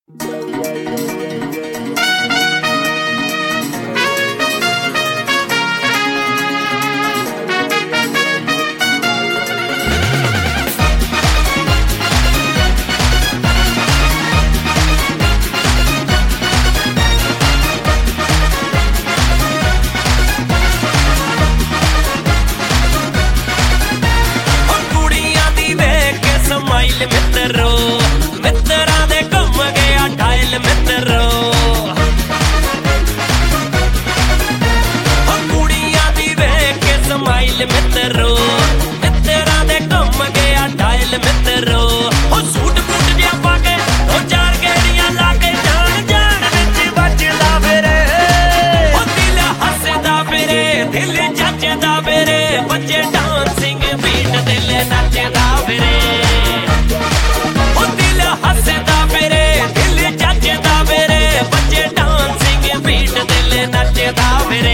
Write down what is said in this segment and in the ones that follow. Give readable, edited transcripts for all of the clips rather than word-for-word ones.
मित्रो मित्रा दे घूम गया ढायल मित्रो कुड़ियां दी वेख के स्माइल मित्रो मित्रा दे घूम गया ढायल मित्रो सूट बूट जिहा पाके चार गेड़ियां ला के जान जान विच बजदा फिरे दिल हसदा फिरे दिल जचदा फिरे बच्चे डांसिंग बीट दिल नचदा फिरे नचदा फिरे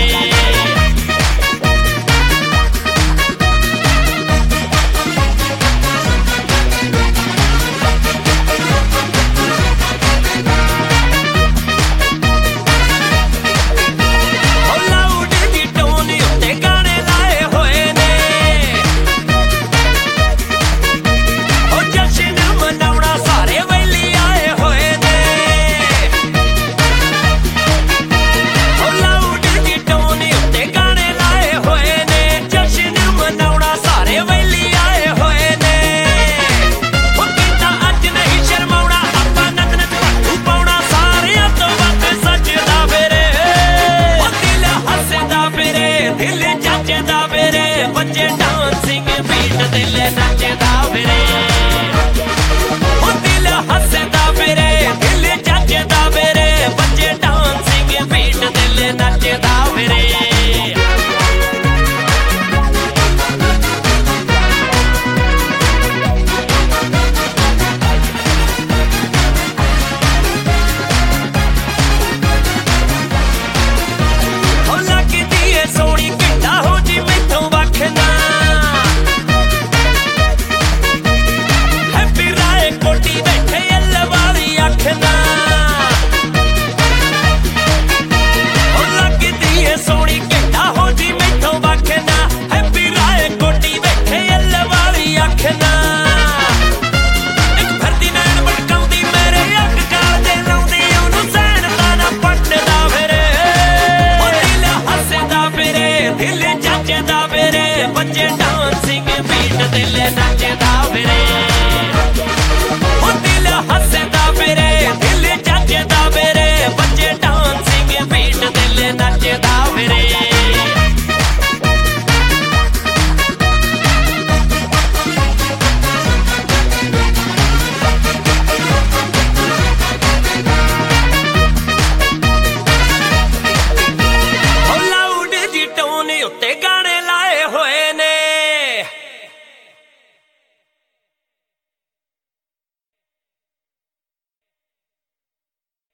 बच्चे डांसिंग बीट दिल नचदा फिरे दिल हसदा फिरे दिल जचदा फिरे बच्चे डांसिंग बीट दिल नचदा फिरे बच्चे डांसिंग बीट दिल नचदा